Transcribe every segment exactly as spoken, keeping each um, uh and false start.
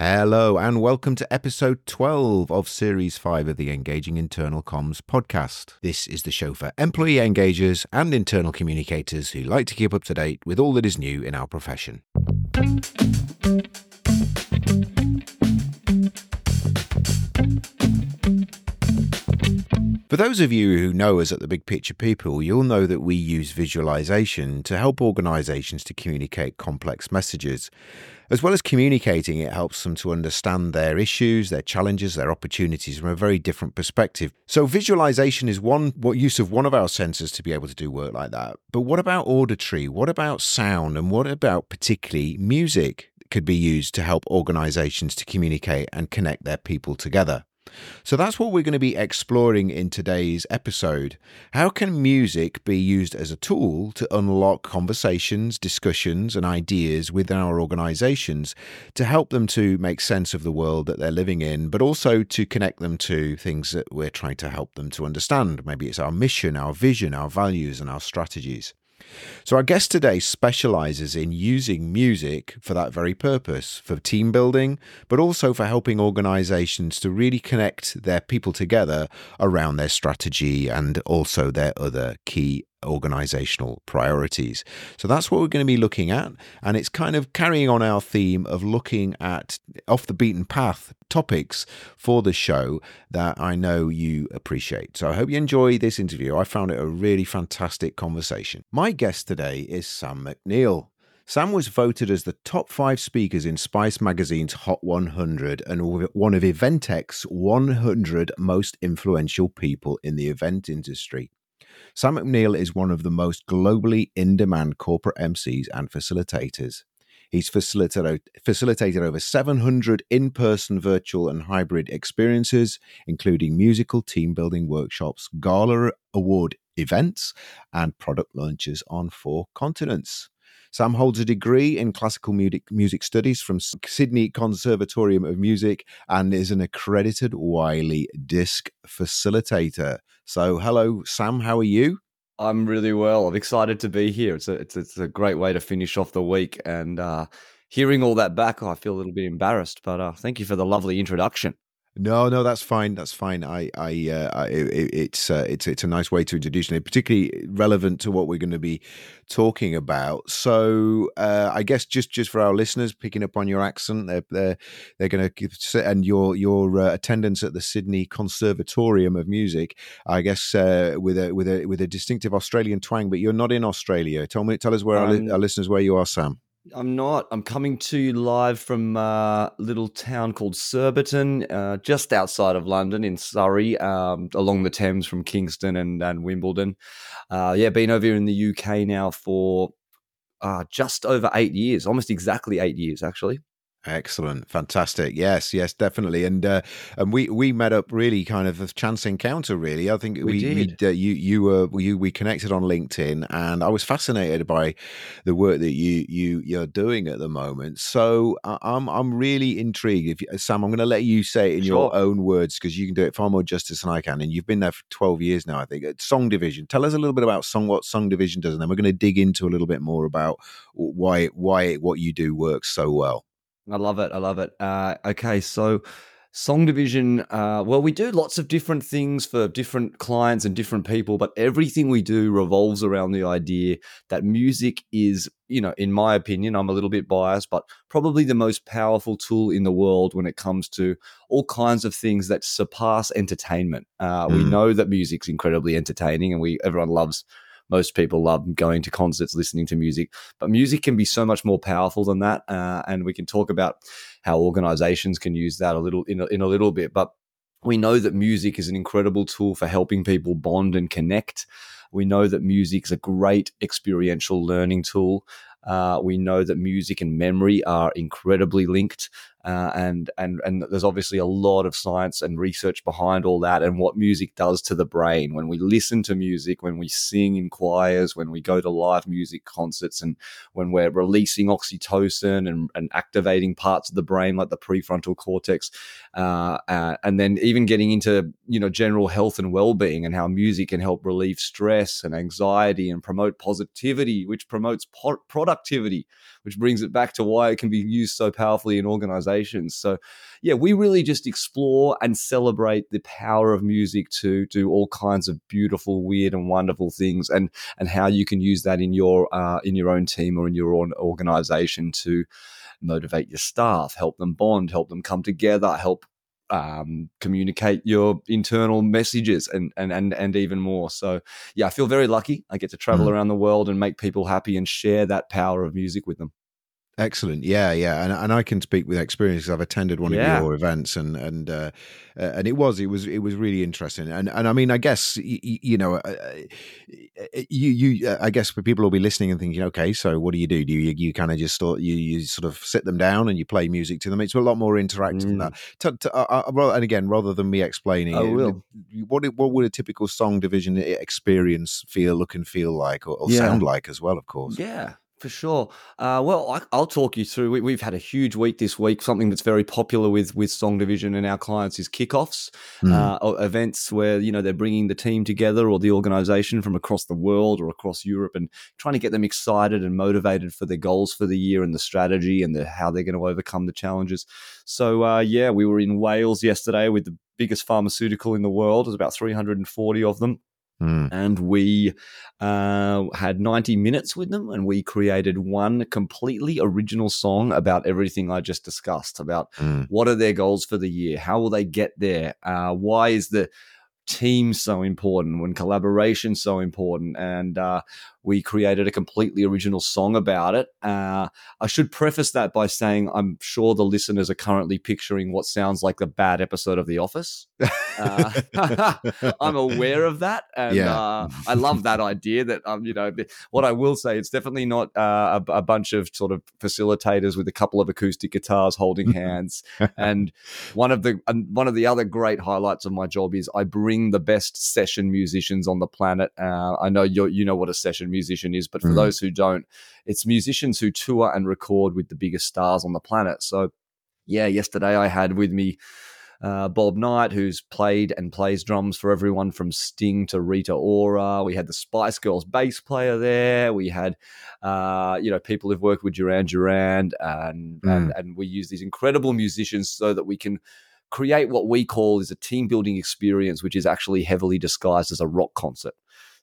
Hello and welcome to episode twelve of series five of the Engaging Internal Comms podcast. This is the show for employee engagers and internal communicators who like to keep up to date with all that is new in our profession. For those of you who know us at the Big Picture People, you'll know that we use visualization to help organizations to communicate complex messages. As well as communicating, it helps them to understand their issues, their challenges, their opportunities from a very different perspective. So visualization is one what use of one of our senses to be able to do work like that. But what about auditory? What about sound? And what about particularly music could be used to help organizations to communicate and connect their people together? So that's what we're going to be exploring in today's episode. How can music be used as a tool to unlock conversations, discussions, and ideas within our organizations to help them to make sense of the world that they're living in, but also to connect them to things that we're trying to help them to understand? Maybe it's our mission, our vision, our values, and our strategies. So our guest today specializes in using music for that very purpose, for team building, but also for helping organizations to really connect their people together around their strategy and also their other key organizational priorities. So that's what we're going to be looking at. And it's kind of carrying on our theme of looking at off the beaten path topics for the show that I know you appreciate. So I hope you enjoy this interview. I found it a really fantastic conversation. My guest today is Sam McNeill. Sam was voted as the top five speakers in Spice Magazine's Hot one hundred and one of Eventec's one hundred most influential people in the event industry. Sam McNeill is one of the most globally in-demand corporate M Cs and facilitators. He's facilitated, facilitated over seven hundred in-person, virtual, and hybrid experiences, including musical team-building workshops, gala award events, and product launches on four continents. Sam holds a degree in classical music, music studies from Sydney Conservatorium of Music and is an accredited Wiley Disc facilitator. So, hello, Sam. How are you? I'm really well. I'm excited to be here. It's a it's, it's a great way to finish off the week. And uh, hearing all that back, I feel a little bit embarrassed. But uh, thank you for the lovely introduction. No, no, that's fine. That's fine. I, I, uh, I it, it's, uh, it's, it's a nice way to introduce it, particularly relevant to what we're going to be talking about. So, uh, I guess just, just for our listeners, picking up on your accent, they're, they're, they're going to, and your, your uh, attendance at the Sydney Conservatorium of Music, I guess, uh, with a, with a, with a distinctive Australian twang. But you're not in Australia. Tell me, tell us where um, our, li- our listeners where you are, Sam. I'm not. I'm coming to you live from a little town called Surbiton, uh, just outside of London in Surrey, um, along the Thames from Kingston and, and Wimbledon. Uh, yeah, been over here in the U K now for uh, just over eight years, almost exactly eight years, actually. Excellent. Fantastic. Yes, yes, definitely. And uh, and we, we met up really kind of a chance encounter, really. I think we, we did. We, uh, you, you were, you, we connected on LinkedIn and I was fascinated by the work that you, you, you're doing at the moment. So uh, I'm, I'm really intrigued. If you, Sam, I'm going to let you say it in Sure. your own words because you can do it far more justice than I can. And you've been there for twelve years now, I think. At Song Division. Tell us a little bit about Song, what Song Division does. And then we're going to dig into a little bit more about why, why what you do works so well. I love it. I love it. Uh, okay, so Song Division, uh, well, we do lots of different things for different clients and different people, but everything we do revolves around the idea that music is, you know, in my opinion, I'm a little bit biased, but probably the most powerful tool in the world when it comes to all kinds of things that surpass entertainment. Uh, mm. We know that music's incredibly entertaining and we everyone loves Most people love going to concerts, listening to music, but music can be so much more powerful than that. Uh, and we can talk about how organizations can use that a little in a, in a little bit. But we know that music is an incredible tool for helping people bond and connect. We know that music is a great experiential learning tool. Uh, we know that music and memory are incredibly linked. Uh, and and and there's obviously a lot of science and research behind all that and what music does to the brain. When we listen to music, when we sing in choirs, when we go to live music concerts, and when we're releasing oxytocin and, and activating parts of the brain like the prefrontal cortex, uh, uh, and then even getting into, you know, general health and well-being and how music can help relieve stress and anxiety and promote positivity, which promotes po- productivity productivity, which brings it back to why it can be used so powerfully in organizations. So yeah, we really just explore and celebrate the power of music to do all kinds of beautiful, weird, and wonderful things, and and how you can use that in your uh, in your own team or in your own organization to motivate your staff, help them bond, help them come together, help um, communicate your internal messages, and and and and even more. So yeah, I feel very lucky. I get to travel mm. around the world and make people happy and share that power of music with them. Excellent. Yeah, yeah, and and I can speak with experience because I've attended one yeah. of your events, and and uh, uh, and it was it was it was really interesting. And and I mean, I guess you, you know, uh, you you uh, I guess people will be listening and thinking, okay, so what do you do? Do you you kind of just thought you you sort of sit them down and you play music to them? It's a lot more interactive mm. than that. To, to, uh, uh, and again, rather than me explaining, I will. what what would a typical Song Division experience feel, look, and feel like, or, or yeah. sound like as well? Of course. Yeah. For sure. Uh, well, I, I'll talk you through. We, we've had a huge week this week. Something that's very popular with with Song Division and our clients is kickoffs, mm. uh, events where you know they're bringing the team together or the organization from across the world or across Europe and trying to get them excited and motivated for their goals for the year and the strategy and the, how they're going to overcome the challenges. So uh, yeah, we were in Wales yesterday with the biggest pharmaceutical in the world. There's about three hundred forty of them. Mm. And we uh, had ninety minutes with them, and we created one completely original song about everything I just discussed, about mm. what are their goals for the year, how will they get there, uh, why is the team so important, when collaboration so important, and uh, we created a completely original song about it. Uh, I should preface that by saying I'm sure the listeners are currently picturing what sounds like the bad episode of The Office. Uh, I'm aware of that, and yeah. uh, I love that idea. That um, you know, what I will say, it's definitely not uh, a, a bunch of sort of facilitators with a couple of acoustic guitars holding hands. And one of the um, one of the other great highlights of my job is I bring the best session musicians on the planet. Uh, I know you you know what a session musician is, but for mm. those who don't, it's musicians who tour and record with the biggest stars on the planet. So yeah, yesterday I had with me uh, Bob Knight, who's played and plays drums for everyone from Sting to Rita Ora. We had the Spice Girls bass player there. We had uh, you know people who've worked with Duran Duran, and, mm. and and we use these incredible musicians so that we can create what we call is a team building experience, which is actually heavily disguised as a rock concert.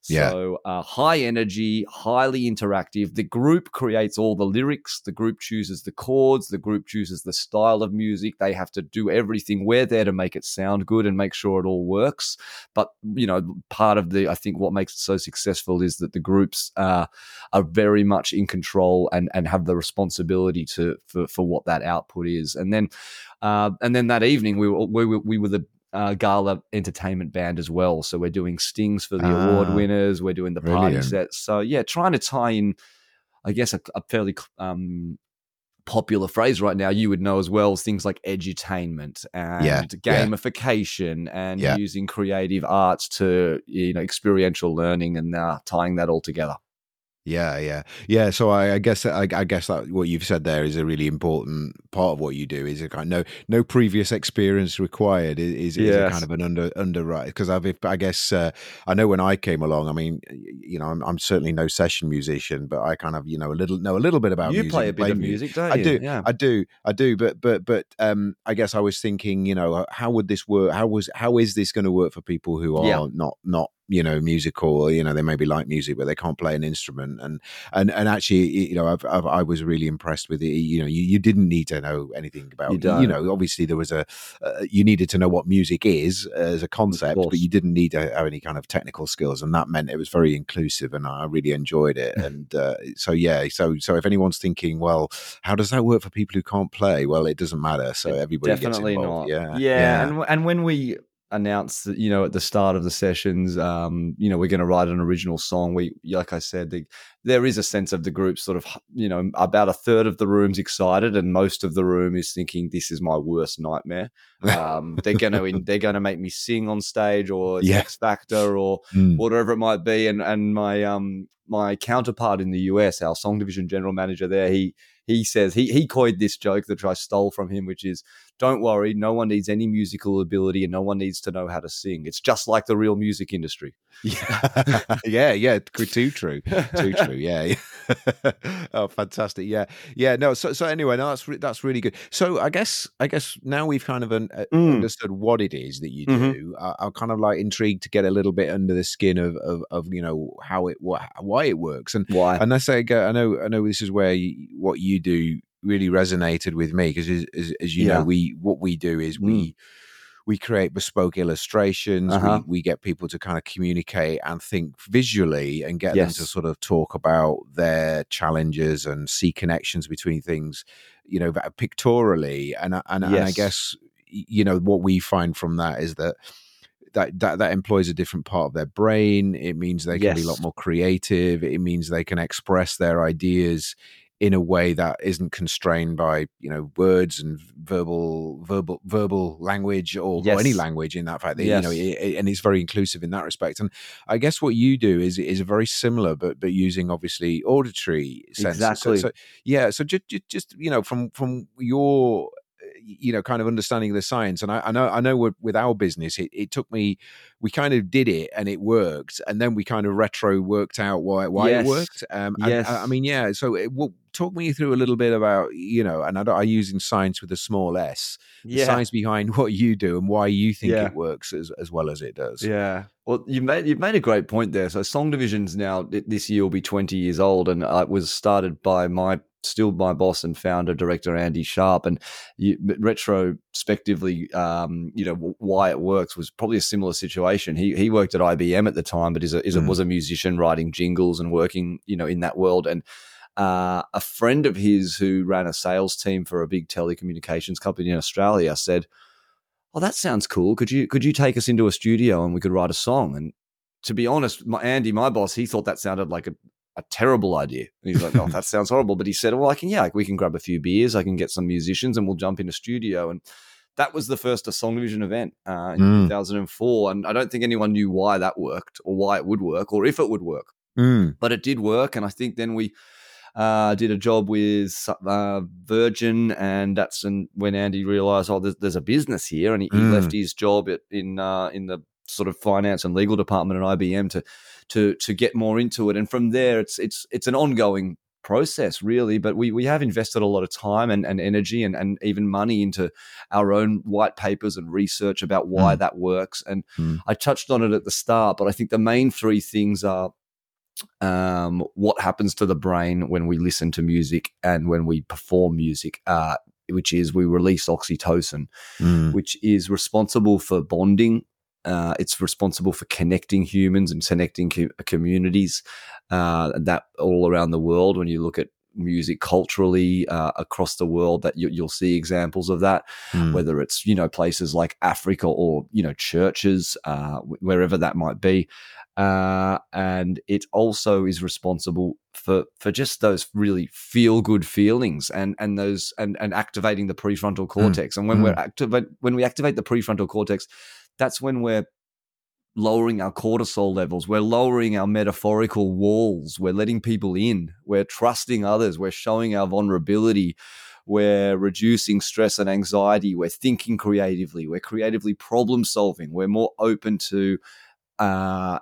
So yeah. uh, high energy, highly interactive. The group creates all the lyrics. The group chooses the chords. The group chooses the style of music. They have to do everything. We're there to make it sound good and make sure it all works. But, you know, part of the, I think what makes it so successful is that the groups uh, are very much in control and, and have the responsibility to for, for what that output is. And then, uh, and then that evening we were, we were, we were the Uh, gala entertainment band as well. So we're doing stings for the ah, award winners. We're doing the party brilliant. sets. So yeah, trying to tie in, I guess, a, a fairly um, popular phrase right now you would know as well, is things like edutainment and yeah, gamification yeah. and yeah. using creative arts to, you know, experiential learning and uh, tying that all together. Yeah, yeah, yeah. So I, I guess I, I guess that what you've said there is a really important part of what you do. Is a kind of no no previous experience required. Is is, yes. is a kind of an under underwrite because I've I guess uh, I know when I came along. I mean, you know, I'm, I'm certainly no session musician, but I kind of you know a little know a little bit about you music. play a bit play of music, don't I you? do, yeah. I do, I do. But but but um, I guess I was thinking, you know, how would this work? How was how is this going to work for people who are yeah. not not you know, musical, you know, they maybe like music, but they can't play an instrument. And, and, and actually, you know, I've, I've, I was really impressed with it. You know, you, you didn't need to know anything about, you, you know, obviously there was a, uh, you needed to know what music is as a concept, but you didn't need to have any kind of technical skills. And that meant it was very inclusive and I really enjoyed it. And uh, so, yeah, so, so if anyone's thinking, well, how does that work for people who can't play? Well, it doesn't matter. So everybody Definitely gets involved. Not. Yeah. Yeah. yeah. And, and when we, announced that, you know, at the start of the sessions, um, you know, we're going to write an original song. We, like I said, the, there is a sense of the group sort of, you know, about a third of the room's excited and most of the room is thinking, this is my worst nightmare. Um, they're going to, they're going to make me sing on stage or yeah. X Factor or mm. whatever it might be. And, and my, um, my counterpart in the U S, our Song Division general manager there, he, he says, he, he coined this joke that I stole from him, which is, don't worry, no one needs any musical ability and no one needs to know how to sing. It's just like the real music industry. Yeah, yeah, yeah. Too true. Too true. true. Yeah. Oh, fantastic. Yeah. Yeah. No. So, so anyway, no, that's re- that's really good. So, I guess, I guess now we've kind of un- uh, Mm. understood what it is that you Mm-hmm. do. I, I'm kind of like intrigued to get a little bit under the skin of, of, of you know, how it, what, why it works, and Why? and I say, I know, I know, this is where you, what you do really resonated with me because, as, as, as you Yeah. know, we what we do is Mm. we. We create bespoke illustrations. Uh-huh. We we get people to kind of communicate and think visually and get Yes. them to sort of talk about their challenges and see connections between things, you know, pictorially. And and, and I Yes. guess, you know, what we find from that is that that, that that employs a different part of their brain. It means they can be a lot Yes. more creative. It means they can express their ideas in a way that isn't constrained by, you know, words and verbal verbal verbal language or, or any Yes. language, in that fact that, you Yes. know, it, it- and it's very inclusive in that respect. And I guess what you do is is very similar, but but using obviously auditory senses. So, Exactly. so yeah, so just, just just you know, from from your, you know, kind of understanding the science. And I, I know, I know with, with our business, it, it took me, we kind of did it and it worked. And then we kind of retro worked out why, why Yes. it worked. Um, Yes. and I, I mean, yeah. So it, well, talk me through a little bit about, you know, and I, I using science with a small s, the Yeah. science behind what you do and why you think Yeah. it works as, as well as it does. Yeah. Well, you made you've made a great point there. So Song Division's now this year will be twenty years old, and uh, it was started by my still my boss and founder director Andy Sharp. And you, retrospectively, um, you know, why it works was probably a similar situation. He he worked at I B M at the time, but is a, is a, Mm. was a musician writing jingles and working, you know, in that world. And uh, a friend of his who ran a sales team for a big telecommunications company in Australia said, "Oh, that sounds cool. Could you could you take us into a studio and we could write a song?" And to be honest, my, Andy, my boss, he thought that sounded like a, a terrible idea. And he's like, "Oh, that sounds horrible." But he said, "Well, I can, yeah, we can grab a few beers, I can get some musicians, and we'll jump in a studio." And that was the first Song Division event uh, in Mm. two thousand four. And I don't think anyone knew why that worked or why it would work or if it would work. Mm. But it did work. And I think then we Uh, did a job with uh, Virgin, and that's an, when Andy realized, oh, there's, there's a business here, and he, he Mm. left his job at, in uh, in the sort of finance and legal department at I B M to to to get more into it. And from there, it's it's it's an ongoing process, really. But we we have invested a lot of time and, and energy and, and even money into our own white papers and research about why Mm. that works. And Mm. I touched on it at the start, but I think the main three things are um, what happens to the brain when we listen to music and when we perform music, uh, which is we release oxytocin, Mm. which is responsible for bonding. Uh, it's responsible for connecting humans and connecting co- communities uh, that all around the world. When you look at music culturally uh, across the world, that you, you'll see examples of that, Mm. whether it's, you know, places like Africa or, you know, churches, uh, wherever that might be. Uh, and it also is responsible for for just those really feel good feelings and and those and and activating the prefrontal cortex. And when Mm. we're activate when we activate the prefrontal cortex, that's when we're lowering our cortisol levels. We're lowering our metaphorical walls. We're letting people in. We're trusting others. We're showing our vulnerability. We're reducing stress and anxiety. We're thinking creatively. We're creatively problem solving. We're more open to uh,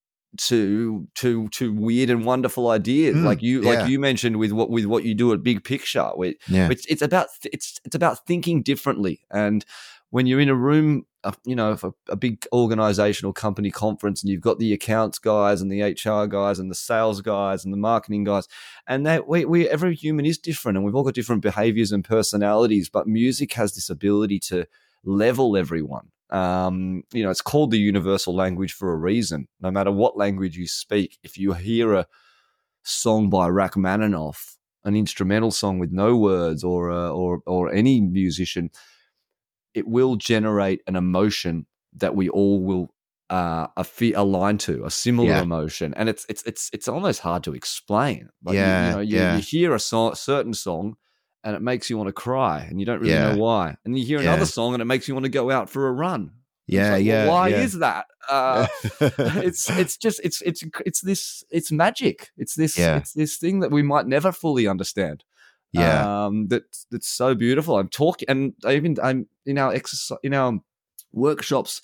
to to to weird and wonderful ideas, Mm. like you like Yeah. you mentioned with what with what you do at Big Picture. Where, Yeah. it's it's about it's it's about thinking differently. And when you're in a room, uh, you know, for a big organizational company conference, and you've got the accounts guys and the H R guys and the sales guys and the marketing guys, and that we we every human is different, and we've all got different behaviors and personalities. But music has this ability to level everyone. Um, you know, it's called the universal language for a reason. No matter what language you speak, if you hear a song by Rachmaninoff, an instrumental song with no words, or uh, or or any musician, it will generate an emotion that we all will uh, a fe- align to, a similar Yeah. emotion, and it's it's it's it's almost hard to explain. But you, you Yeah, know, you, yeah. you hear a so- certain song, and it makes you want to cry, and you don't really Yeah. know why. And you hear Yeah. another song, and it makes you want to go out for a run. And it's Yeah, like, well, yeah, why yeah. is that? Uh, it's it's just it's it's it's this it's magic. It's this Yeah. it's this thing that we might never fully understand. Yeah. Um, that that's so beautiful. I'm talking, and I even I'm in our exercise in our workshops.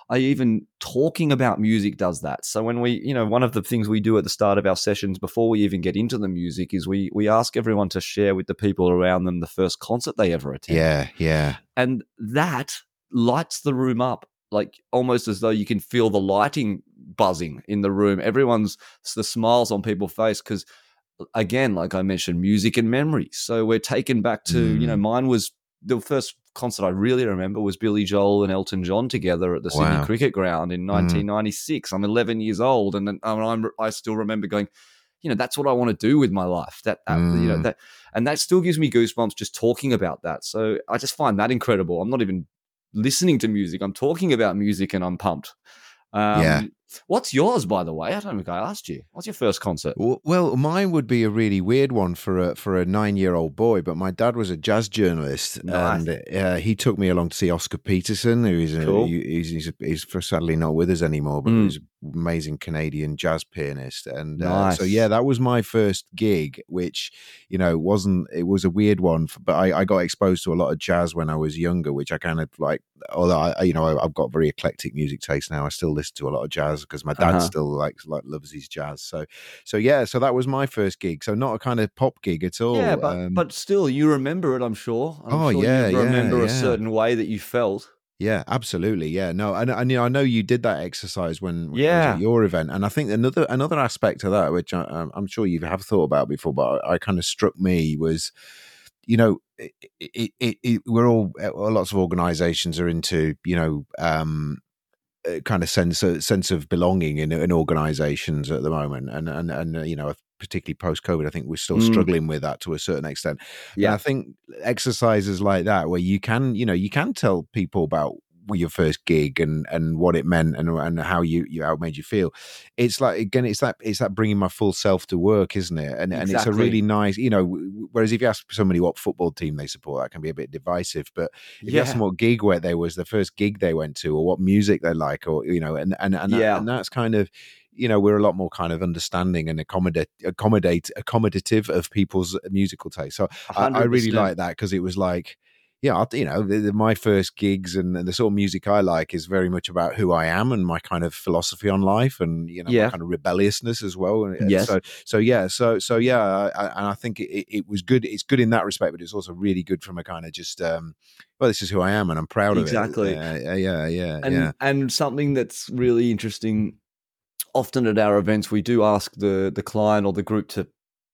I even talking about music does that. So when we, you know, one of the things we do at the start of our sessions before we even get into the music is we we ask everyone to share with the people around them the first concert they ever attended. Yeah, yeah. And that lights the room up, like almost as though you can feel the lighting buzzing in the room. Everyone's, the smiles on people's face because, again, like I mentioned, music and memory. So we're taken back to, mm. you know, mine was the first concert I really remember was Billy Joel and Elton John together at the wow. Sydney Cricket Ground in nineteen ninety-six. Mm. I'm eleven years old, and I'm, I still remember going, you know, that's what I want to do with my life. That, that mm. you know, that, and that still gives me goosebumps just talking about that. So I just find that incredible. I'm not even listening to music. I'm talking about music, and I'm pumped. Um, yeah. What's yours, by the way? I don't think I asked you. What's your first concert? Well, mine would be a really weird one for a for a nine-year-old boy, but my dad was a jazz journalist, nice. and uh, he took me along to see Oscar Peterson, who is a, cool. he's, he's, he's sadly not with us anymore, but mm. he's an amazing Canadian jazz pianist. And nice. uh, so, yeah, that was my first gig, which, you know, wasn't, it was a weird one, for, but I, I got exposed to a lot of jazz when I was younger, which I kind of like, although I, you know, I, I've got very eclectic music taste now. I still listen to a lot of jazz because my dad uh-huh. still likes, like, loves his jazz. So, so yeah, so that was my first gig. So not a kind of pop gig at all. Yeah, but um, but still, you remember it. I'm sure. I'm oh sure yeah, you remember yeah, a yeah. certain way that you felt. Yeah, absolutely. Yeah, no, and, and you know, I know you did that exercise when, when yeah. it was at your event, and I think another another aspect of that, which I, I'm sure you have thought about before, but I, I kind of struck me was, you know, it, it, it, it, we're all lots of organisations are into, you know, um, kind of sense a sense of belonging in, in organisations at the moment, and and and uh, you know, particularly post COVID, I think we're still mm. struggling with that to a certain extent. Yeah, and I think exercises like that, where you can, you know, you can tell people about your first gig and and what it meant and and how you, you how it made you feel. It's like, again, it's that it's that bringing my full self to work, isn't it? And exactly. and it's a really nice, you know. Whereas if you ask somebody what football team they support, that can be a bit divisive. But if yeah. you ask them what gig where they was the first gig they went to, or what music they like, or you know, and and and, yeah. and that's kind of, you know, we're a lot more kind of understanding and accommodate, accommodate, accommodative of people's musical taste. So I, I really like that, because it was like, yeah, you know, the, the, my first gigs and, and the sort of music I like is very much about who I am and my kind of philosophy on life, and you know, yeah. my kind of rebelliousness as well. And yes. so, so yeah, so so yeah, I, and I think it, it was good. It's good in that respect, but it's also really good from a kind of just, um, well, this is who I am, and I'm proud exactly. of it. Exactly. Uh, yeah, yeah, and, yeah. And something that's really interesting. Often at our events, we do ask the the client or the group to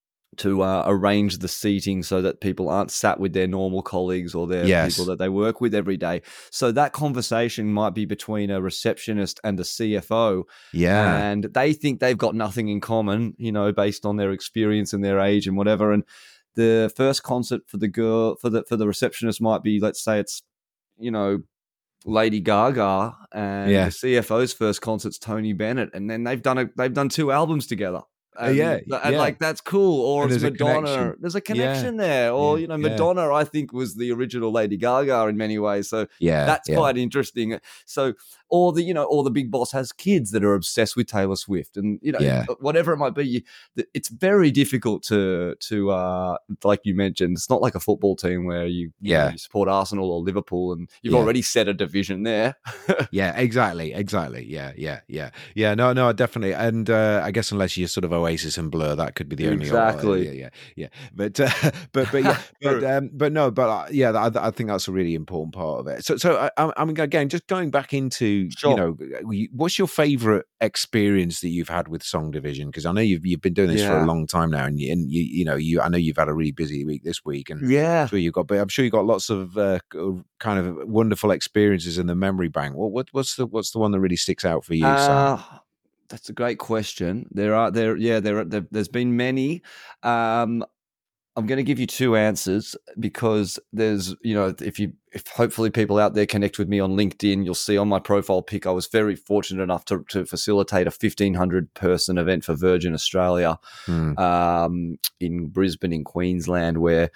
to uh, arrange the seating so that people aren't sat with their normal colleagues or their yes. people that they work with every day. So that conversation might be between a receptionist and a C F O. Yeah. And they think they've got nothing in common, you know, based on their experience and their age and whatever. And the first concert for the girl, for the for the receptionist might be, let's say it's, you know, Lady Gaga, and yeah. the C F O's first concert's Tony Bennett, and then they've done a they've done two albums together. And, yeah, and yeah. like that's cool. Or and it's Madonna. A there's a connection yeah. there. Or yeah. you know, Madonna, yeah. I think was the original Lady Gaga in many ways. So yeah, that's yeah. quite interesting. So, or the you know, or the Big Boss has kids that are obsessed with Taylor Swift, and you know, yeah. whatever it might be. You, it's very difficult to to uh, like you mentioned. It's not like a football team where you you, yeah. know, you support Arsenal or Liverpool, and you've yeah. already set a division there. yeah, exactly, exactly. Yeah, yeah, yeah, yeah. No, no, definitely. And uh, I guess unless you're sort of Oasis and Blur, that could be the only exactly. Uh, yeah, yeah, yeah. But uh, but but yeah, but um, but no, but uh, yeah, I, I think that's a really important part of it. So so I, I mean, again, just going back into sure. you know, what's your favorite experience that you've had with Song Division? Because I know you've you've been doing this yeah. for a long time now, and you, and you you know you I know you've had a really busy week this week, and yeah, I'm sure you've got, but I'm sure you've got lots of uh, kind of wonderful experiences in the memory bank. What what what's the what's the one that really sticks out for you, Sam? Uh, that's a great question. There are there, yeah, there, there there's been many. Um, I'm going to give you two answers because there's, you know, if you, if hopefully people out there connect with me on LinkedIn, you'll see on my profile pic, I was very fortunate enough to, to facilitate a fifteen hundred person event for Virgin Australia hmm. um, in Brisbane in Queensland, where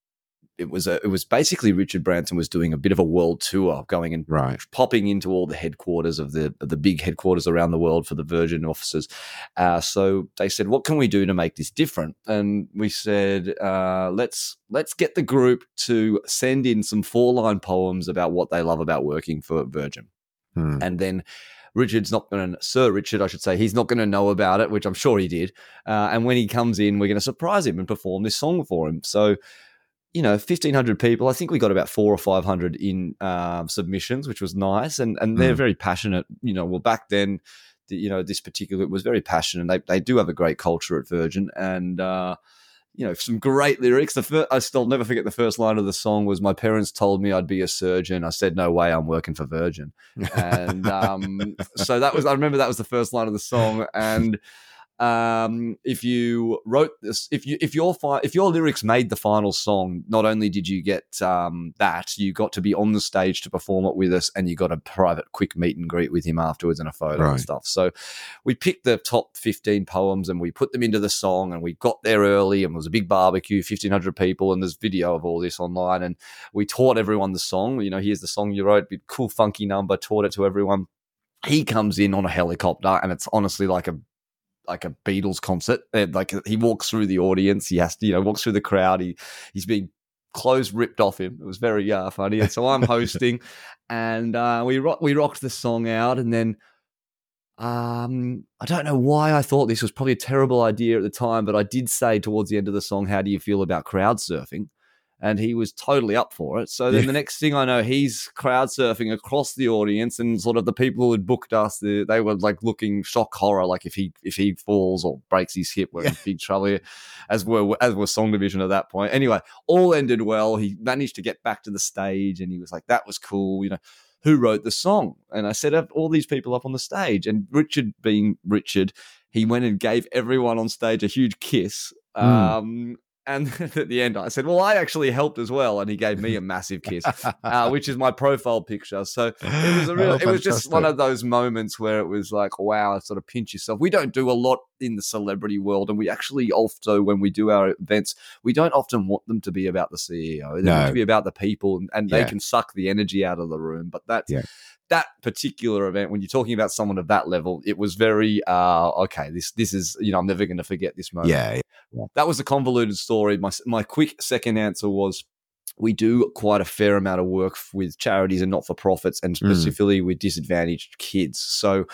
it was a, it was basically Richard Branson was doing a bit of a world tour, going and right. popping into all the headquarters of the of the big headquarters around the world for the Virgin offices. Uh, so they said, "What can we do to make this different?" And we said, uh, "Let's let's get the group to send in some four line poems about what they love about working for Virgin." Hmm. And then Richard's not going to, Sir Richard, I should say, he's not going to know about it, which I'm sure he did. Uh, and when he comes in, we're going to surprise him and perform this song for him. So, you know, fifteen hundred people. I think we got about four or five hundred in um, submissions, which was nice. And and they're Mm. very passionate. You know, well, back then, the, you know, this particular was very passionate. They they do have a great culture at Virgin, and uh, you know, some great lyrics. The first, I still never forget the first line of the song was, "My parents told me I'd be a surgeon. I said, no way, I'm working for Virgin." And um, so that was, I remember that was the first line of the song. And um, if you wrote this, if you if your fi- if your lyrics made the final song, not only did you get um, that, you got to be on the stage to perform it with us, and you got a private quick meet and greet with him afterwards and a photo Right. and stuff. So we picked the top fifteen poems and we put them into the song, and we got there early, and it was a big barbecue, fifteen hundred people, and there's video of all this online, and we taught everyone the song. You know, here's the song you wrote, big cool funky number, taught it to everyone. He comes in on a helicopter, and it's honestly like a like a Beatles concert. Like, he walks through the audience, he has to, you know, walks through the crowd, he he's being clothes ripped off him. It was very uh, funny. And so I'm hosting, and uh, we rock, we rocked the song out, and then um, I don't know why I thought this was probably a terrible idea at the time, but I did say towards the end of the song, "How do you feel about crowd surfing?" And he was totally up for it. So then Yeah. the next thing I know, he's crowd surfing across the audience, and sort of the people who had booked us, the, they were like looking shock horror, like if he if he falls or breaks his hip, we're in Yeah. big trouble here, as were as were Song Division at that point. Anyway, all ended well. He managed to get back to the stage, and he was like, "That was cool," you know. Who wrote the song? And I set up all these people up on the stage, and Richard, being Richard, he went and gave everyone on stage a huge kiss. Mm. Um, and at the end, I said, "Well, I actually helped as well," and he gave me a massive kiss, uh, which is my profile picture. So it was a real, Oh, it was just fantastic. one of those moments where it was like, wow, sort of pinch yourself. We don't do a lot in the celebrity world, and we actually also, when we do our events, we don't often want them to be about the C E O. They want No. to be about the people, and, and Yeah. they can suck the energy out of the room. But that's Yeah. that particular event, when you're talking about someone of that level, it was very uh, okay. This this is, you know, I'm never going to forget this moment. Yeah. That was a convoluted story. My my quick second answer was, we do quite a fair amount of work with charities and not-for-profits, and Mm. specifically with disadvantaged kids. So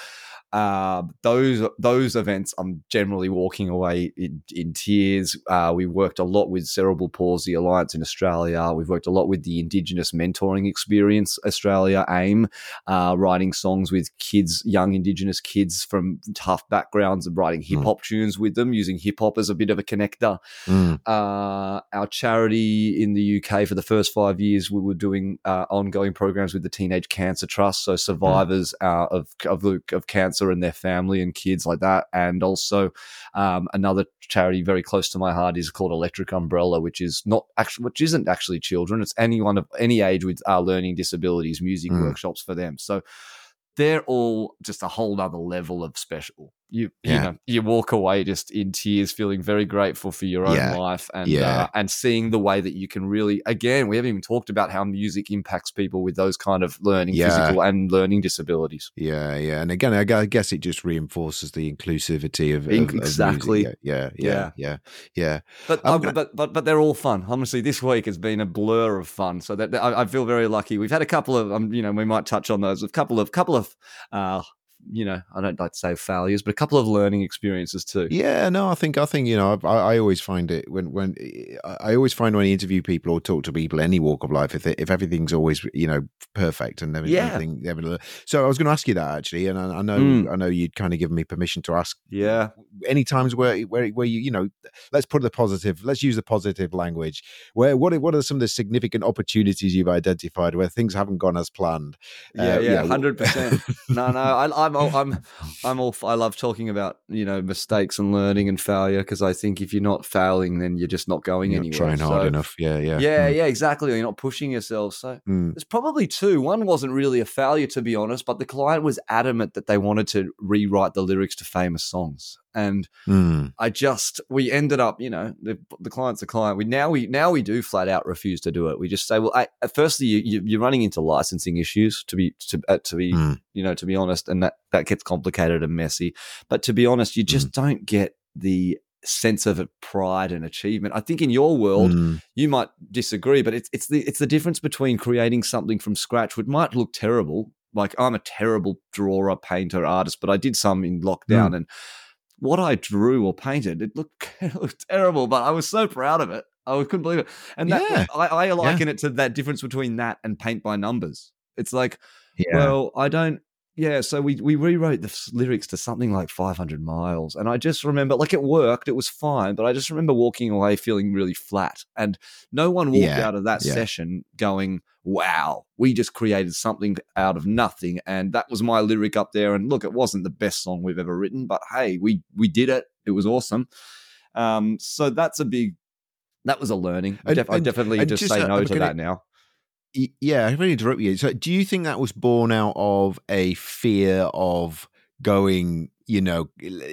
uh, those those events, I'm generally walking away in, in tears. Uh, we worked a lot with Cerebral Palsy Alliance in Australia. We've worked a lot with the Indigenous Mentoring Experience Australia, AIM, uh, writing songs with kids, young Indigenous kids from tough backgrounds, and writing hip-hop tunes with them, using hip-hop as a bit of a connector. Mm. Uh, our charity in the U K, for the first five years, we were doing uh, ongoing programs with the Teenage Cancer Trust, so survivors uh, of, of of cancer and their family and kids like that. And also um, another charity very close to my heart is called Electric Umbrella, which is not actually, which isn't actually children. It's anyone of any age with uh, learning disabilities, music Mm. workshops for them. So they're all just a whole nother level of special. You you Yeah. know, you walk away just in tears, feeling very grateful for your own Yeah. life, and Yeah. uh, and seeing the way that you can really, again, we haven't even talked about how music impacts people with those kind of learning, Yeah. physical and learning disabilities. Yeah, yeah, and again, I gu- I guess it just reinforces the inclusivity of, of, of music. Exactly. Yeah, yeah, yeah, Yeah. yeah, yeah. But, I'm I- gonna- but but but they're all fun. Honestly, this week has been a blur of fun. So that, that- I, I feel very lucky. We've had a couple of, um, you know, we might touch on those. A couple of couple of, uh, you know, I don't like to say failures, but a couple of learning experiences too. Yeah, no, I think I think you know, I, I always find it when when I always find when I interview people or talk to people any walk of life, if they, if everything's always, you know, perfect and everything. Yeah. everything so I was going to ask you that actually, and I, I know Mm. I know you'd kind of given me permission to ask. Yeah. Any times where where where you you know, let's put the positive, let's use the positive language. Where what are, what are some of the significant opportunities you've identified where things haven't gone as planned? Yeah, Uh, yeah, hundred percent. No, no, I, I'm, all, I'm, I'm all. I love talking about, you know, mistakes and learning and failure, because I think if you're not failing, then you're just not going You're not anywhere. trying hard So, enough. Yeah, yeah, Yeah, Mm, yeah, exactly. You're not pushing yourself. So mm, there's probably two. One wasn't really a failure, to be honest, but the client was adamant that they wanted to rewrite the lyrics to famous songs, and mm, I just, we ended up, you know, the, the client's a client. We now we now we do flat out refuse to do it. We just say, well, I, firstly, you, you, you're running into licensing issues, to be to uh, to be mm. you know, to be honest, and that that gets complicated and messy. But to be honest, you just don't get the sense of pride and achievement. I think in your world, Mm. you might disagree, but it's it's the it's the difference between creating something from scratch, which might look terrible, like I'm a terrible drawer, painter, artist, but I did some in lockdown, mm. and what I drew or painted, it looked, it looked terrible, but I was so proud of it. I couldn't believe it. And that, yeah. I, I liken yeah. it to that difference between that and paint by numbers. It's like, yeah. well, I don't, yeah. So we, we rewrote the lyrics to something like five hundred miles. And I just remember, like, it worked, it was fine, but I just remember walking away feeling really flat. And no one walked yeah. out of that yeah. session going, wow, we just created something out of nothing. And that was my lyric up there. And look, it wasn't the best song we've ever written, but hey, we we did it. It was awesome. Um, so that's a big, that was a learning. And, Def- and, I definitely just, just say uh, no to that now. Yeah, I really interrupt you. So do you think that was born out of a fear of going, you know,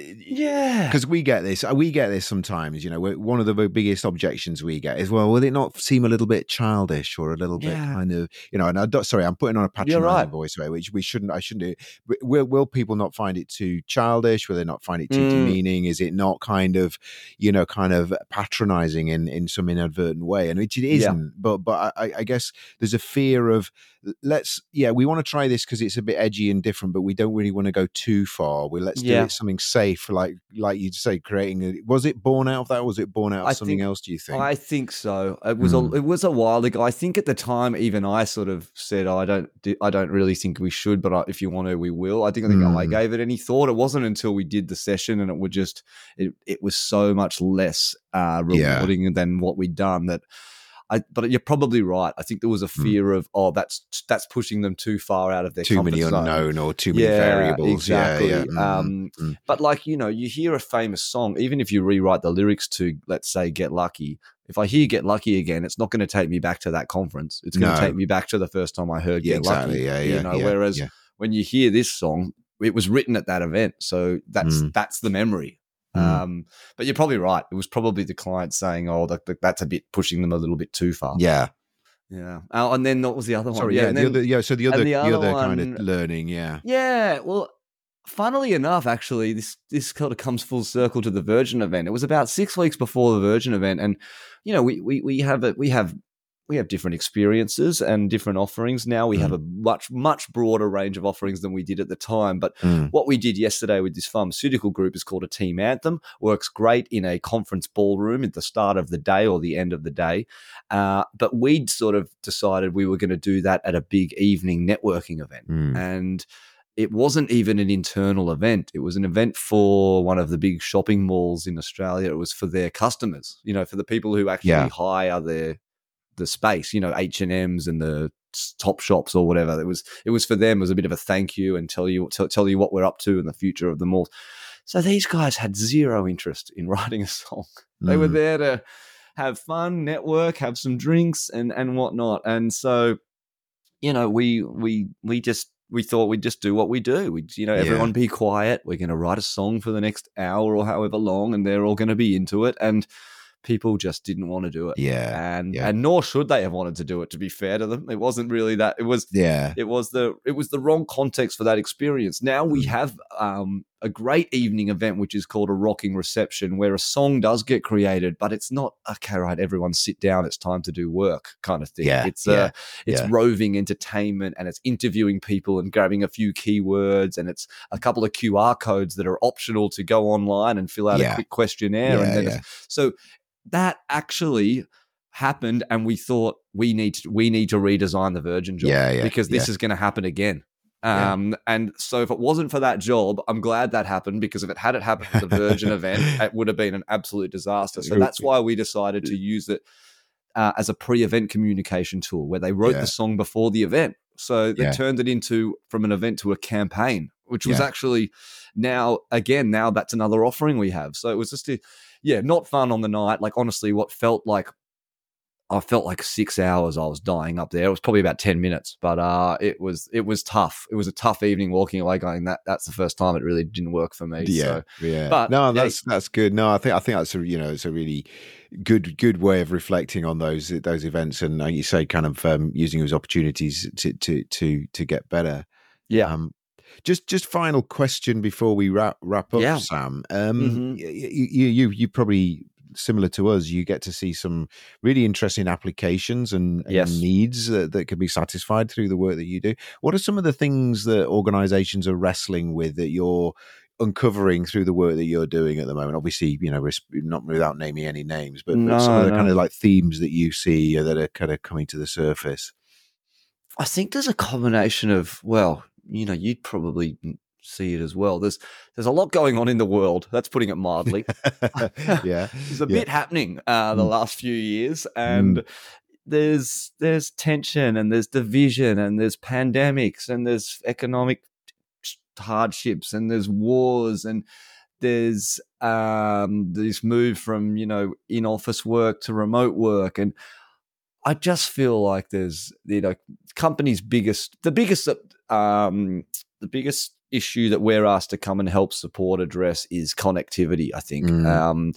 yeah, because we get this, we get this sometimes, you know, one of the biggest objections we get is, well, will it not seem a little bit childish or a little yeah. bit kind of, you know, and I don't, sorry, I'm putting on a patronizing right. voice, which we shouldn't, I shouldn't do. Will, will people not find it too childish? Will they not find it too mm. demeaning? Is it not kind of, you know, kind of patronizing in, in some inadvertent way? And which it isn't, yeah. but, but I, I guess there's a fear of, let's, yeah, we want to try this because it's a bit edgy and different, but we don't really want to go too far. We let's yeah. do it something safe, like like you say, creating. A, was it born out of that? Or was it born out of I something think, else? Do you think? I think so. It was mm. a it was a while ago. I think at the time, even I sort of said, oh, I don't I don't really think we should, but if you want to, we will. I think I think mm. I gave it any thought. It wasn't until we did the session, and it would just it it was so much less uh, rewarding yeah. than what we'd done that. I, but you're probably right. I think there was a fear mm. of, oh, that's that's pushing them too far out of their too comfort many zone. unknown or too many yeah, variables. Exactly. Yeah, yeah. Um, mm. But like, you know, you hear a famous song, even if you rewrite the lyrics to, let's say, Get Lucky. If I hear Get Lucky again, it's not going to take me back to that conference. It's going to no. take me back to the first time I heard yeah, Get exactly. Lucky. Yeah, you yeah, know, yeah, whereas yeah. when you hear this song, it was written at that event, so that's mm. that's the memory. Mm. Um, but you're probably right. It was probably the client saying, "Oh, that, that's a bit pushing them a little bit too far." Yeah, yeah. Oh, and then what was the other one? Sorry, yeah, yeah, and the then, other, yeah. So the other, the the other, other one, kind of learning, yeah, yeah. Well, funnily enough, actually, this this kind of comes full circle to the Virgin event. It was about six weeks before the Virgin event, and you know, we we we have a, we have. We have different experiences and different offerings now. We mm. have a much, much broader range of offerings than we did at the time. But mm. what we did yesterday with this pharmaceutical group is called a team anthem. Works great in a conference ballroom at the start of the day or the end of the day. Uh, but we'd sort of decided we were going to do that at a big evening networking event. Mm. And it wasn't even an internal event. It was an event for one of the big shopping malls in Australia. It was for their customers, you know, for the people who actually yeah. hire their the space, you know, H and M's and the top shops or whatever. It was it was for them. It was a bit of a thank you and tell you tell, tell you what we're up to in the future of the mall. So these guys had zero interest in writing a song. They mm. were there to have fun, network, have some drinks and and whatnot. And so, you know, we we we just we thought we'd just do what we do. We, you know, yeah. everyone be quiet. We're going to write a song for the next hour or however long, and they're all going to be into it. And people just didn't want to do it. Yeah. And yeah. and nor should they have wanted to do it, to be fair to them. It wasn't really that. It was yeah. it was the it was the wrong context for that experience. Now we mm. have um, a great evening event which is called a rocking reception, where a song does get created, but it's not okay, right, everyone sit down, it's time to do work kind of thing. Yeah. It's yeah. uh it's yeah. roving entertainment, and it's interviewing people and grabbing a few keywords, and it's a couple of Q R codes that are optional to go online and fill out yeah. a quick questionnaire. Yeah, and then yeah. so that actually happened, and we thought we need to, we need to redesign the Virgin job yeah, yeah, because this yeah. is going to happen again. Um, yeah. And so if it wasn't for that job, I'm glad that happened, because if it had it happened at the Virgin event, it would have been an absolute disaster. So that's why we decided to use it uh, as a pre-event communication tool, where they wrote yeah. the song before the event. So they yeah. turned it into from an event to a campaign, which was yeah. actually now, again, now that's another offering we have. So it was just a, yeah, not fun on the night. Like, honestly, what felt like, I felt like six hours I was dying up there. It was probably about ten minutes, but uh, it was it was tough. It was a tough evening walking away going, that that's the first time it really didn't work for me. Yeah, so, yeah. But no, that's yeah. that's good. No, I think I think that's a you know it's a really good good way of reflecting on those those events, and like you say, kind of um, using those opportunities to to to to get better. Yeah. Um, Just, just final question before we wrap wrap up, yeah. Sam. Um, mm-hmm. you, you, you, you probably similar to us, you get to see some really interesting applications and, and Yes. needs that, that can be satisfied through the work that you do. What are some of the things that organizations are wrestling with that you're uncovering through the work that you're doing at the moment? Obviously, you know, not without naming any names, but, but some of No, the kind of no. like themes that you see that are kind of coming to the surface. I think there's a combination of, well, you know, you'd probably see it as well. There's there's a lot going on in the world. That's putting it mildly. Yeah, there's a yeah. bit happening uh, the Mm. last few years, and Mm. there's there's tension, and there's division, and there's pandemics, and there's economic hardships, and there's wars, and there's um, this move from, you know, in office work to remote work, and I just feel like there's, you know, companies' biggest, the biggest, um, the biggest issue that we're asked to come and help support address is connectivity. I think, Mm. um,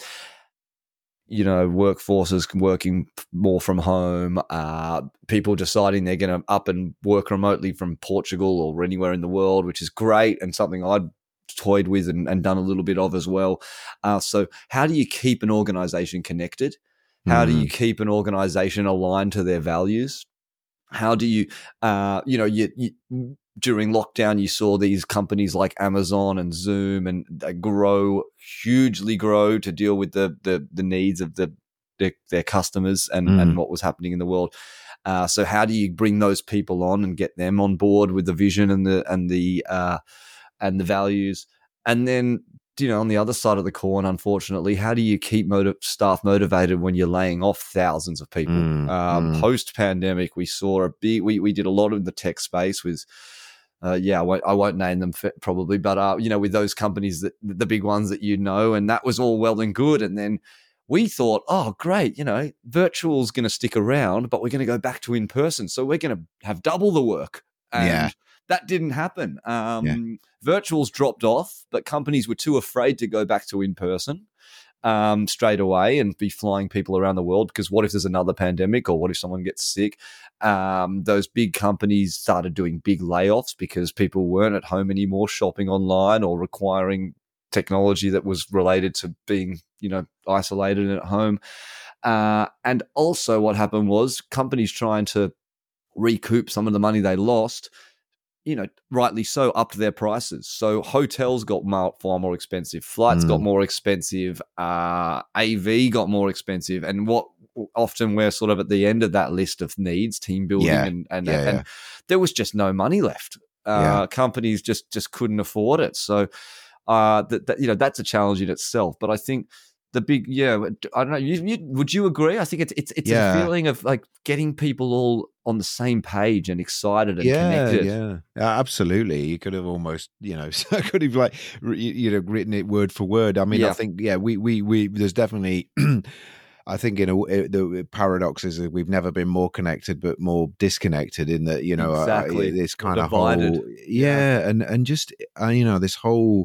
you know, workforces working more from home, uh, people deciding they're going to up and work remotely from Portugal or anywhere in the world, which is great and something I'd toyed with and, and done a little bit of as well. Uh, so, how do you keep an organization connected? How do you keep an organization aligned to their values? How do you, uh, you know, you, you, during lockdown, you saw these companies like Amazon and Zoom, and they grow, hugely grow to deal with the the, the needs of the their, their customers and, Mm. and what was happening in the world. Uh, so how do you bring those people on and get them on board with the vision and the and the uh, and the values? And then, you know, on the other side of the coin, unfortunately, how do you keep motiv- staff motivated when you're laying off thousands of people? Mm, um, mm. Post-pandemic, we saw a big, we, we did a lot in the tech space with, uh, yeah, I won't, I won't name them f- probably, but, uh, you know, with those companies, that the big ones that you know, and that was all well and good. And then we thought, oh, great, you know, virtual is going to stick around, but we're going to go back to in person. So we're going to have double the work. And Yeah. that didn't happen. Um, Yeah. Virtuals dropped off, but companies were too afraid to go back to in person um, straight away and be flying people around the world, because what if there's another pandemic, or what if someone gets sick? Um, those big companies started doing big layoffs because people weren't at home anymore shopping online or requiring technology that was related to being, you know, isolated and at home. Uh, and also what happened was companies trying to recoup some of the money they lost, you know, rightly so, upped their prices. So hotels got more, far more expensive, flights Mm. got more expensive, uh, A V got more expensive, and what often we're sort of at the end of that list of needs, team building, Yeah. and and, Yeah, and yeah. there was just no money left. Uh, Yeah. Companies just just couldn't afford it. So, uh, that, that you know, that's a challenge in itself. But I think the big, yeah, I don't know. You, you, would you agree? I think it's it's it's Yeah. a feeling of like getting people all on the same page and excited and Yeah, connected. yeah, yeah, absolutely. You could have almost, you know, I could have like, re- you know, written it word for word. I mean, I Yeah. think, yeah, we, we, we, there's definitely, I think, in a, the paradox is that we've never been more connected, but more disconnected in that, you know, Exactly. uh, this Or kind of divided. whole, yeah, Yeah. and and just, uh, you know, this whole.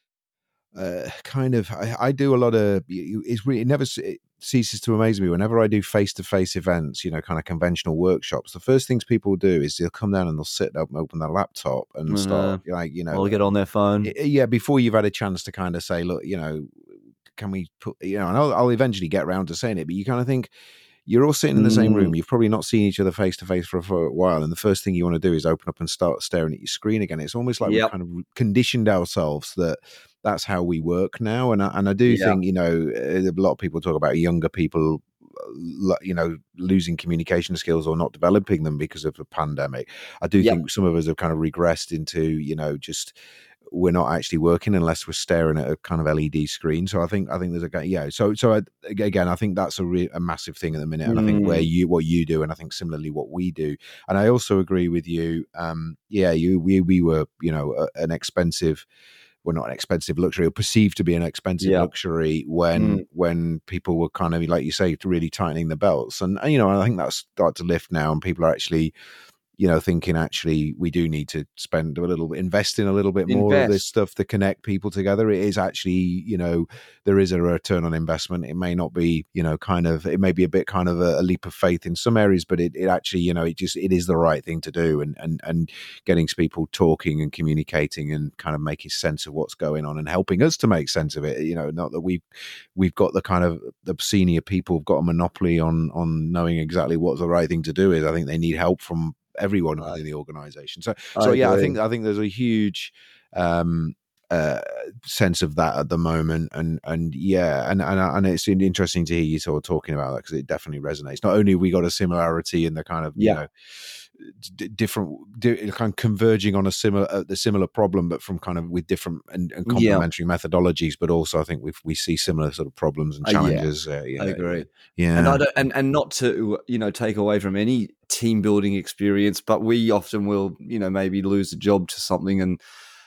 Uh, kind of, I, I do a lot of. It's really, it never it ceases to amaze me whenever I do face-to-face events. You know, kind of conventional workshops. The first things people do is they'll come down and they'll sit up and open their laptop and And, start, uh, like, you know, Or get on their phone. yeah, before you've had a chance to kind of say, look, you know, can we put, you know, and I'll, I'll eventually get around to saying it, but you kind of think. You're all sitting in the same room. Mm. You've probably not seen each other face to face for a while, and the first thing you want to do is open up and start staring at your screen again. It's almost like Yep. we've kind of conditioned ourselves that that's how we work now. And I, and I do Yeah. think, you know, a lot of people talk about younger people, you know, losing communication skills or not developing them because of the pandemic. I do Yep. think some of us have kind of regressed into, you know, just. We're not actually working unless we're staring at a kind of L E D screen. So I think I think there's a yeah. So so I, again, I think that's a re- a massive thing at the minute, and mm. I think where you what you do, and I think similarly what we do, and I also agree with you. Um, yeah, you we we were you know a, an expensive. Well, not an expensive luxury, or perceived to be an expensive Yeah. luxury when Mm. when people were kind of, like you say, really tightening the belts, and, and you know I think that's started to lift now, and people are actually. you know, thinking actually we do need to spend a little bit, invest in a little bit more Invest. of this stuff to connect people together. It is actually, you know, there is a return on investment. It may not be, you know, kind of, it may be a bit kind of a, a leap of faith in some areas, but it, it actually, you know, it just, it is the right thing to do. And, and, and getting people talking and communicating and kind of making sense of what's going on and helping us to make sense of it. You know, not that we've, we've got the kind of, the senior people have got a monopoly on, on knowing exactly what the right thing to do is. I think they need help from everyone Right. within the organization. So, I so yeah, I agree. think I think there's a huge um, uh, sense of that at the moment, and and yeah, and and and it's interesting to hear you sort of talking about that because it definitely resonates. Not only have we got a similarity in the kind of Yeah. you know d- different, di- kind of converging on a similar uh, the similar problem, but from kind of with different and, and Yeah. complementary methodologies. But also, I think we we see similar sort of problems and Uh, yeah. challenges. Uh, yeah, I agree. Yeah, And I don't, and and not to, you know, take away from any team building experience, but we often will, you know, maybe lose a job to something, and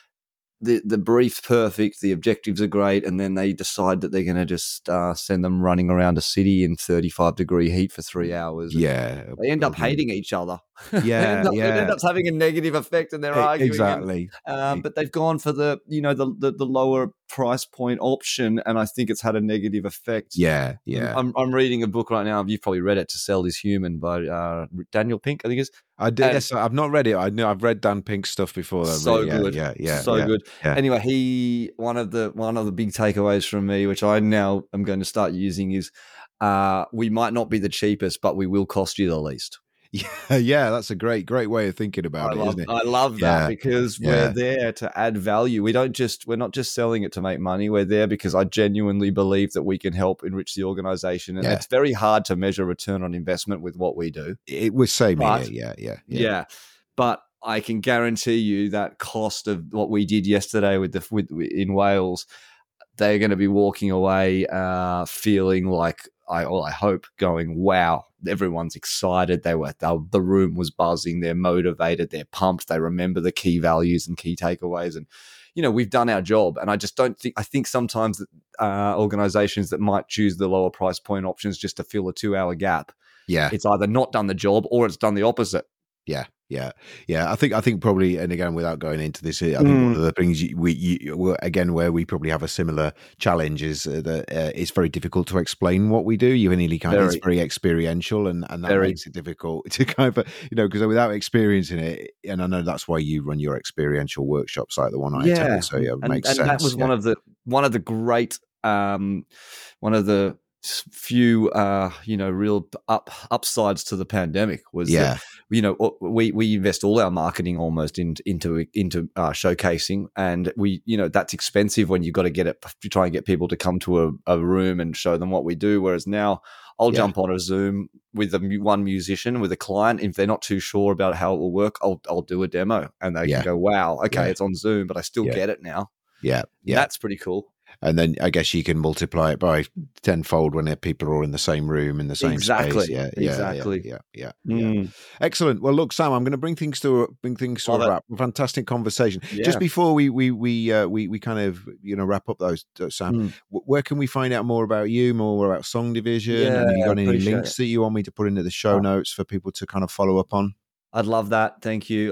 the the brief's perfect, the objectives are great, and then they decide that they're going to just uh, send them running around a city in thirty-five degree heat for three hours. and yeah. They end up Agreed. hating each other. Yeah, it, ends up, it yeah. ends up having a negative effect, and they're E- arguing. exactly. And, um, but they've gone for the, you know, the, the the lower price point option, and I think it's had a negative effect. Yeah, yeah. I'm I'm reading a book right now. You've probably read it, "To Sell Is Human" by uh, Daniel Pink, I think it is. I did. And- Yes, I've not read it. I know I've read Dan Pink's stuff before. Though. So yeah, good, Yeah, yeah, so yeah, good. yeah. Anyway, he one of the one of the big takeaways from me, which I now am going to start using, is uh, we might not be the cheapest, but we will cost you the least. Yeah, yeah, that's a great, great way of thinking about I it, love, isn't it? I love that Yeah, because yeah. we're there to add value. We don't just we're not just selling it to make money. We're there because I genuinely believe that we can help enrich the organization, and Yeah. it's very hard to measure return on investment with what we do. It was same But- here. Yeah, yeah, Yeah. yeah. But I can guarantee you that cost of what we did yesterday with the with, in Wales, they're going to be walking away uh, feeling like I, well, I hope going, wow, everyone's excited. They were they, the room was buzzing. They're motivated. They're pumped. They remember the key values and key takeaways. And you know, we've done our job. And I just don't think I think sometimes that uh, organizations that might choose the lower price point options just to fill a two hour gap, Yeah, it's either not done the job or it's done the opposite. yeah, yeah, yeah. I think, I think probably, and again, without going into this, I think Mm. one of the things you, we, you, well, again, where we probably have a similar challenge is uh, that uh, it's very difficult to explain what we do. You nearly kind of, it's Very. very experiential, and, and that Very. makes it difficult to kind of, you know, because without experiencing it, and I know that's why you run your experiential workshops like the one I Yeah. attended. So yeah, it and, makes and sense. that was yeah. one of the one of the great um one of the s- few uh you know real up upsides to the pandemic was Yeah. that, you know o- we we invest all our marketing almost in, into into uh, showcasing, and we you know that's expensive when you've got to get it to try and get people to come to a, a room and show them what we do, whereas now I'll Yeah. jump on a Zoom with a mu- one musician with a client. If they're not too sure about how it will work, I'll I'll do a demo, and they Yeah. can go, wow, okay, Yeah. it's on Zoom, but I still Yeah. get it now. Yeah, yeah. That's pretty cool. And then I guess you can multiply it by tenfold when people are all in the same room in the same Exactly, space. Yeah, yeah, exactly. Yeah, yeah, yeah. yeah. Mm. Excellent. Well, look, Sam, I'm going to bring things to bring things to Love a it. wrap. Fantastic conversation. Yeah. Just before we we we uh, we we kind of you know wrap up those, uh, Sam, Mm. w- where can we find out more about you, more about Song Division? and have you Yeah, got any appreciate links it. that you want me to put into the show Oh. notes for people to kind of follow up on? I'd love that. Thank you.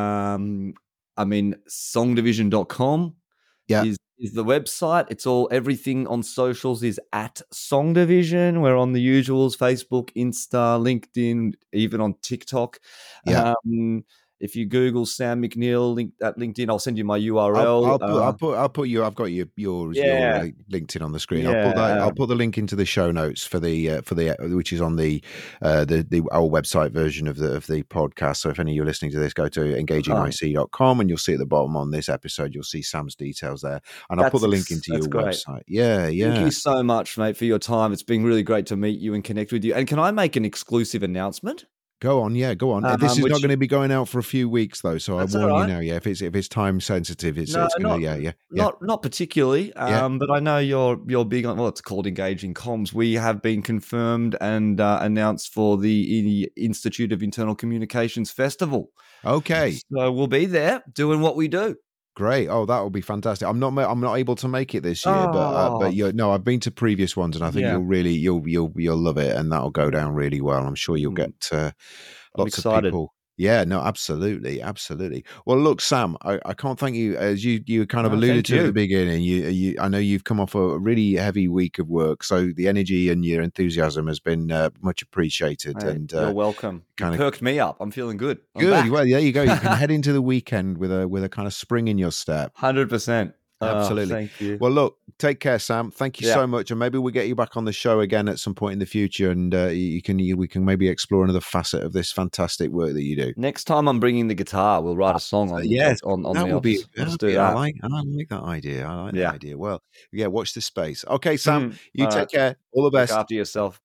Um, I mean, song division dot com Yeah. is, is the website. It's all, everything on socials is at Song Division. We're on the usuals, Facebook, Insta, LinkedIn, even on TikTok. Yeah. Um, if you Google Sam McNeil link at LinkedIn, I'll send you my U R L. I'll, I'll put, Uh, I'll put, I'll put you. I've got your yours, Yeah. your uh, LinkedIn on the screen. I'll put that. Yeah. I'll put the link into the show notes for the uh, for the uh, which is on the uh, the the our website version of the of the podcast. So if any of you are listening to this, go to engaging I C dot com and you'll see at the bottom on this episode, you'll see Sam's details there, and I'll put the link That's- into your that's great. website. Yeah, yeah. Thank you so much, mate, for your time. It's been really great to meet you and connect with you. And can I make an exclusive announcement? Go on, yeah, go on. Um, this is which- not going to be going out for a few weeks though, so I That's warn all you right. now. Yeah, if it's if it's time sensitive, it's, No, it's going not- to yeah, yeah, yeah. Not not particularly, Yeah. um, but I know you're you're big on. Well, it's called Engaging Comms. We have been confirmed and uh, announced for the Institute of Internal Communications Festival. Okay, So we'll be there doing what we do. great. Oh, that will be fantastic. I'm not ma- I'm not able to make it this year, but uh, Oh. but you no, I've been to previous ones, and I think Yeah. you'll really you'll you'll you'll love it, and that'll go down really well. I'm sure you'll Mm. get uh, I'm lots of excited. people. Yeah, no, absolutely, absolutely. Well, look, Sam, I, I can't thank you as you you kind of No, alluded thank to at you. the beginning. You, you, I know you've come off a really heavy week of work, so the energy and your enthusiasm has been uh, much appreciated. Hey, And you're uh, welcome. You kind of perked me up. I'm feeling good. I'm good. back. Well, there you go. You can head into the weekend with a with a kind of spring in your step. one hundred percent. Oh, Absolutely. thank you. Well, look, take care, Sam. Thank you Yeah. so much, and maybe we'll get you back on the show again at some point in the future, and uh, you can you, we can maybe explore another facet of this fantastic work that you do. Next time I'm bringing the guitar, we'll write a song Uh, on yes, on, on that the will be. office. We'll That'll just do be I that. like. I like that idea. I like that Yeah. idea. Well, yeah. Watch this space. Okay, Sam. Hmm. You All take right. care. All the Look best. after yourself.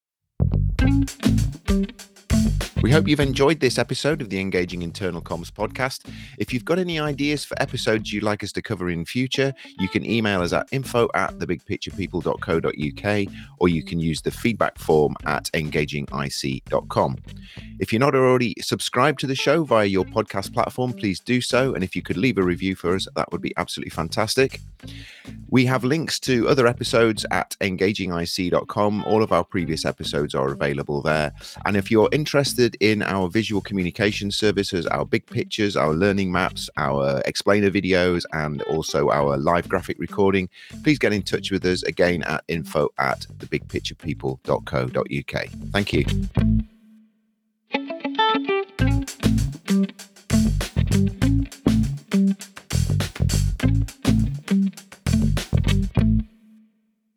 We hope you've enjoyed this episode of the Engaging Internal Comms podcast. If you've got any ideas for episodes you'd like us to cover in future, you can email us at info at the big picture people dot co dot uk, or you can use the feedback form at engaging I C dot com. If you're not already subscribed to the show via your podcast platform, please do so. And if you could leave a review for us, that would be absolutely fantastic. We have links to other episodes at engaging I C dot com. All of our previous episodes are available there. And if you're interested in our visual communication services, our big pictures, our learning maps, our explainer videos, and also our live graphic recording, please get in touch with us again at info at the big picture people dot co dot uk. Thank you.